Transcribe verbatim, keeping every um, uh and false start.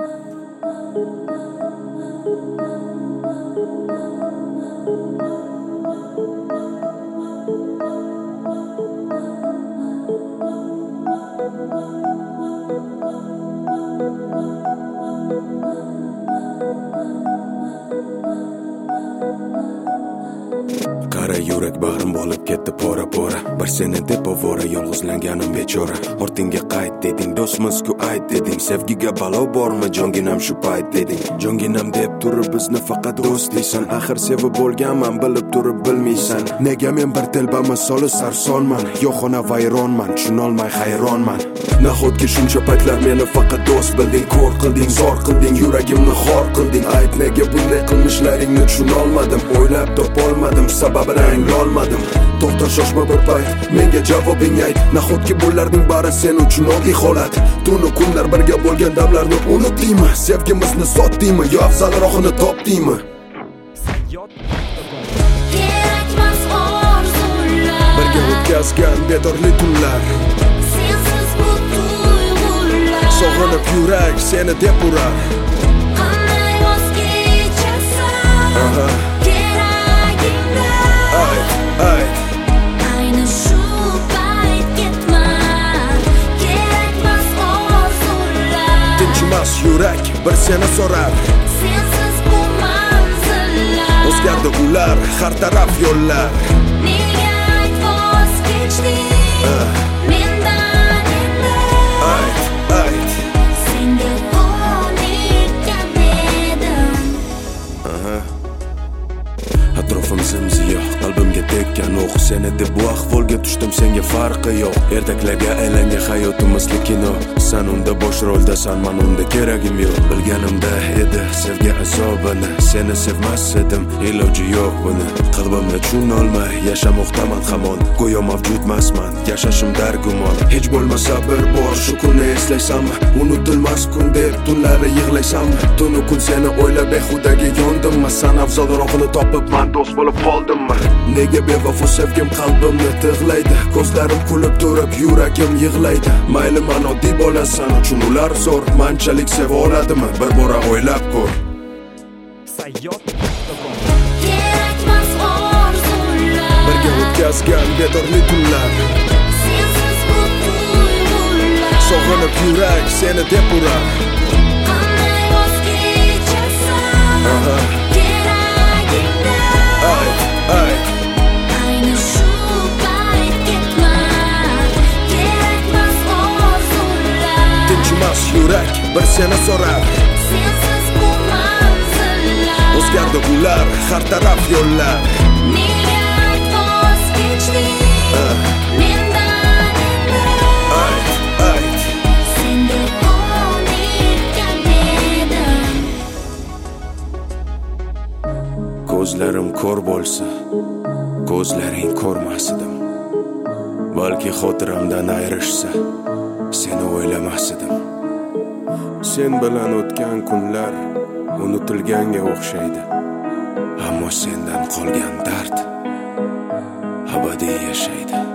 Qara yurak bag'rim bo'lib ketdi pora-pora. Bir seni deb ovora yolg'izlanganim bechora. Ortingga qayt deding, do'stmiz-ku ayt deding. Sevgiga balo bormi, jonginam shu payt deding. Jonginam deb turib bizni faqat do'st deysan. Axir sevib bo'lganman, bilib turib bilmaysan. Nega men bir telba misoli sarsonman, yo'qona vayronman, tushunolmay hayronman. Nahotki shuncha paytlar meni faqat do'st bilding, ko'r qilding, zor qilding, yuragimni xor qilding. Ayt nega bunday qilmishlaringni tushunolmadim, o'ylab topolmadim, sababini anglolmadim. To'xta shoshma bir payt, menga javobing ayt. Nahotki bularning bari sen uchun oddiy holat. Tunu kunlar birga bo'lgan damlarni unutdingmi? Sevgimizni sotdingmi yo afzalroqini topdingmi? Kerakmas orzular, Birga o'tkazgan bedorli tunlar, sensiz bu tuyg'ular. sog'inib yurak seni deb urar. Qanday voz kechasan Aha. keragingda. Ayt, ayt. Ayni shu payt ketma. Kerakmas orzular, Tinchimas yurak bir seni so'rar. sensiz bu manzillar. O'zgardi ular, har taraf yo'llar. Nega ayt voz kechding mendan endi? Ayt, ayt. Senga qoniqqan edim. Atrofim zimziyo, qalbimga tekkan o'q. Seni deb bu ahvolga tushdim, senga farqi yo'q. Ertaklarga aylangan hayotimizli kino. Sen unda bosh roldasan, men unda keragim yo'q. Bilganimda edi sevgi azobini, seni sevmas edim, iloji yo'q buni. Qalbimni tushunolmay yashamoqdaman hamon, go'yo mavjudmasman, yashashim dargumon. Hech bo'lmasa bir bor shu kunni eslaysanmi? Unutilmas kun deb tunlari yig'laysanmi? Tunu kun seni o'ylab behudaga yondimmi? San afzalroqini topib man do'st bo'lib qoldimmi? Nega bevafo sevgim qalbimni tig'laydi? Ko'zlarim kulib turib yuragim yig'laydi. Mayli man oddiy bo'lasan uchun ular zo'r, manchalik seva oladimi? Bir bora o'ylab ko'r. Kerakmas orzular, Birga o'tkazgan bedorli tunlar, sensiz bu tuyg'ular. sog'inib yurak seni deb urar. Qanday voz kechasan Aha. keragingda. Ayt, ayt. Ayni shu payt ketma. Kerakmas orzular, Tinchimas yurak bir seni so'rar. sensiz bu manzillar. O'zgardi ular, har taraf yo'llar. Nega ayt voz kechding mendan endi? Ayt, ayt. Senga qoniqqan edim. Ko'zlarim ko'r bo'lsa, ko'zlaring ko'rmas edim. Balki xotiramdan ayrishsa, seni o'ylamas edim. Sen bilan o'tgan kunlar unutilganga o'xshaydi. Ammo sendan qolgan dard abadiy yashaydi.